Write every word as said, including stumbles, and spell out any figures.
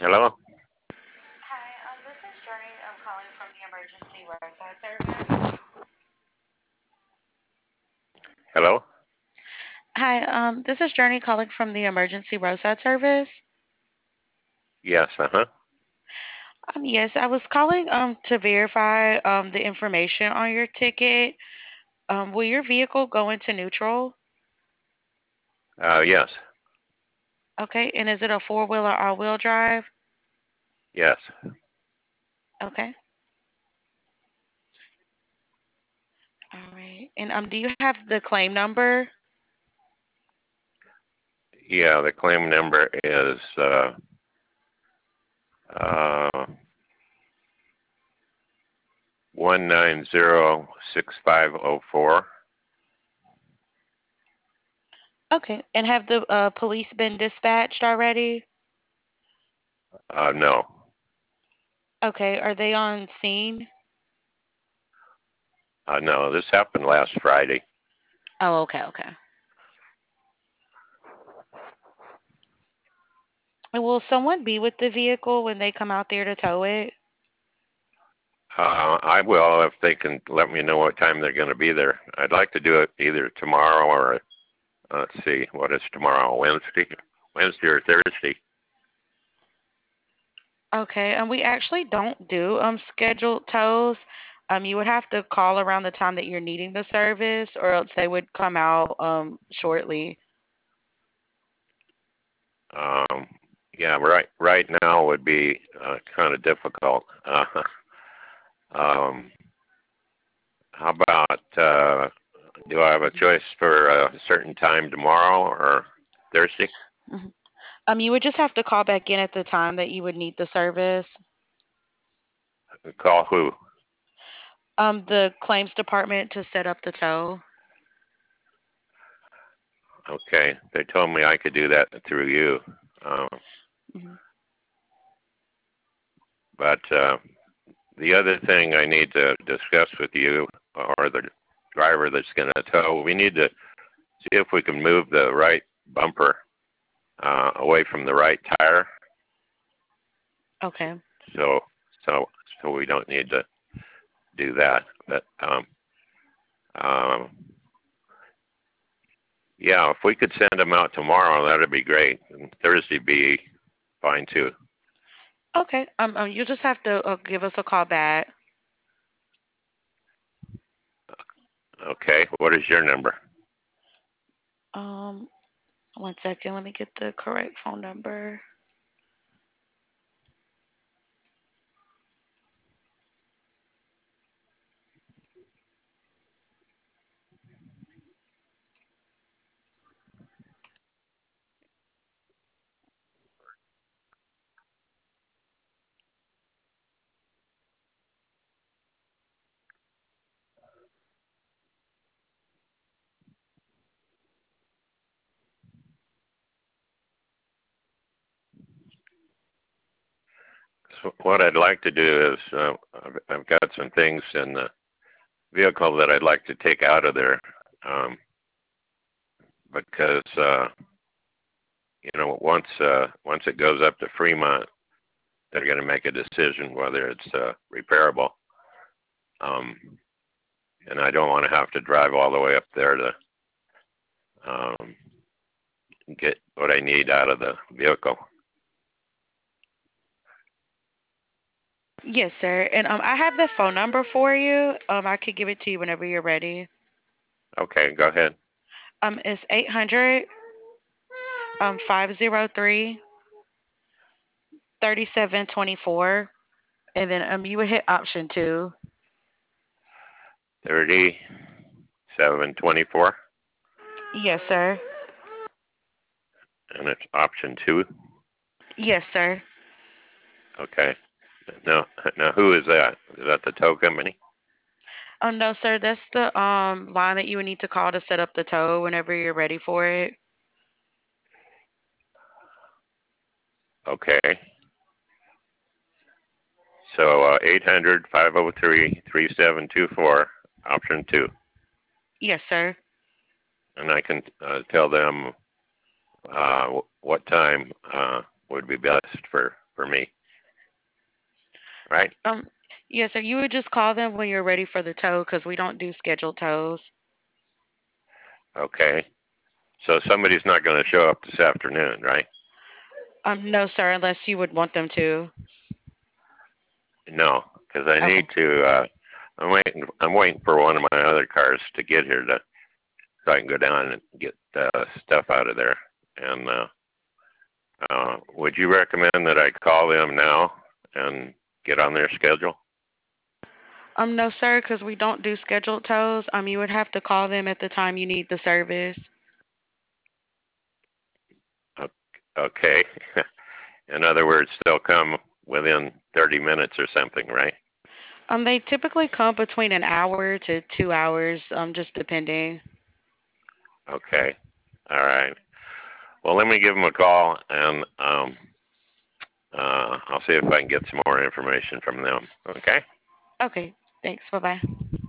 Hello? Hi, um, this is Journey. I'm calling from the emergency roadside service. Hello? Hi, um, this is Journey calling from the emergency roadside service. Yes, uh-huh. Um, yes, I was calling um to verify um the information on your ticket. Um, will your vehicle go into neutral? Uh, yes, Okay, and is it a four wheel or all wheel drive? yes. Okay, all right. And um, do you have the claim number? Yeah, the claim number is uh, uh, one nine zero six five zero four. Okay, and have the uh, police been dispatched already? Uh, no, Okay, are they on scene? uh, no, this happened last Friday. Oh, okay, okay. And will someone be with the vehicle when they come out there to tow it? Uh, I will if they can let me know what time they're going to be there. I'd like to do it either tomorrow or, uh, let's see, what is tomorrow? Wednesday? Wednesday or Thursday? Okay, and we actually don't do um scheduled tows. Um, you would have to call around the time that you're needing the service, or else they would come out um shortly. Um, yeah, right. Right now would be uh, kind of difficult. Uh, um, how about uh, do I have a choice for a certain time tomorrow or Thursday? Mhm. Um, you would just have to call back in at the time that you would need the service. Call who? Um, the claims department to set up the tow. Okay, they told me I could do that through you. Um, Mhm. but uh, the other thing I need to discuss with you or the driver that's going to tow, we need to see if we can move the right bumper uh, away from the right tire, Okay. so so so we don't need to do that. But um, um, yeah, if we could send them out tomorrow, that'd be great. And Thursday be fine too. Okay. Um, um, you just have to uh, give us a call back. Okay, what is your number? Um, one second. Let me get the correct phone number. So what I'd like to do is uh, I've I've got some things in the vehicle that I'd like to take out of there um, because uh, you know once uh, once it goes up to Fremont, they're going to make a decision whether it's uh, repairable. Um, and I don't want to have to drive all the way up there to um, get what I need out of the vehicle. Yes, sir. And um, I have the phone number for you. Um, I could give it to you whenever you're ready. Okay, go ahead. Um, it's eight hundred um five zero three thirty seven twenty four, and then um you would hit option two. thirty-seven twenty-four, Yes, sir. and it's option two. Yes, sir. Okay. Now, now who is that? Is that the tow company? Oh no, sir. That's the um line that you would need to call to set up the tow whenever you're ready for it. Okay. So uh, eight hundred option two. Yes, sir. And I can uh, tell them uh, what time uh, would would be best for, for me, right? Um, yes, sir. You would just call them when you're ready for the tow because we don't do scheduled tows. Okay. So somebody's not going to show up this afternoon, right? Um, no, sir, unless you would want them to. No, because I Okay. need to. Uh, I'm waiting. I'm waiting for one of my other cars to get here to so I can go down and get uh, stuff out of there. And uh, uh, would you recommend that I call them now and get on their schedule? Um, no, sir, because we don't do scheduled tows. Um, you would have to call them at the time you need the service. O- Okay. In other words, they'll come within thirty minutes or something, right? Um, they typically come between an hour to two hours, um, just depending. Okay. All right. Well, let me give them a call, and um, uh, I'll see if I can get some more information from them. Okay. Okay, thanks. Bye bye.